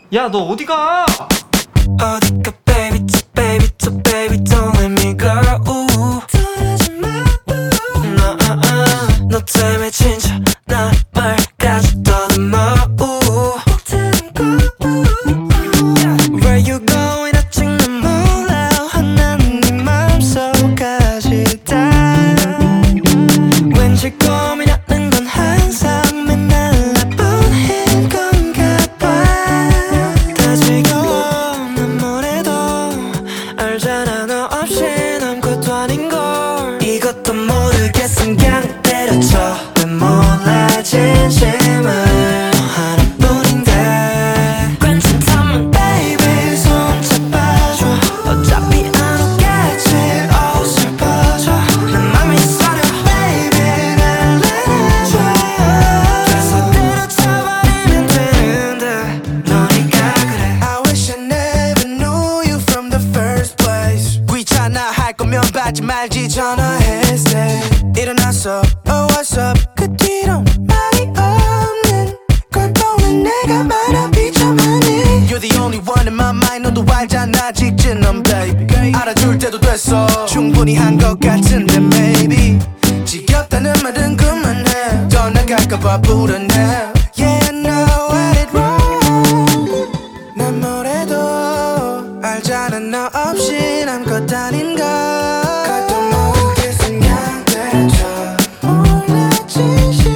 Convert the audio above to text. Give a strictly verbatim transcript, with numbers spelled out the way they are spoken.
야, 너 어디가? 어디가 baby so baby so baby don't let me go 떨어지마 너, uh, uh, 너 때문에 진짜 나말까지 더듬어 Where you going 아직 난 몰라 하나는 네 맘속까지 다 왠지 고민하는 건 항상 맨날 나뿐인 건가 봐 다 지겨워 난 뭐래도 알잖아 너 없이 아무것도 아닌걸 이것도 모르겠음 그냥 때려쳐 왜 몰라 진심을 너 하나뿐인데 괜찮다면 baby 손 잡아줘 어차피 안 오겠지 옷을 벗어 내 맘이 서려 baby 날 안아줘 그래서 때려쳐버리면 되는데 너니까 그래 I wish I never knew you from the first place 귀찮아 할 거면 받지 말지 전화했어 일어났어 oh what's up 그 뒤로 말이 없는 걸 보는 내가 말아 비참하니 You're the only one in my mind 너도 알잖아 직진 넌 baby 알아줄 때도 됐어 충분히 한 것 같은데 maybe 지겹다는 말은 그만해 떠나갈까봐 불안해 Yeah I know I did wrong 난 뭐래도 알잖아 너 없이 아무것도 아닌걸 그것도 모르겠음 그냥 때려쳐 몰라 진심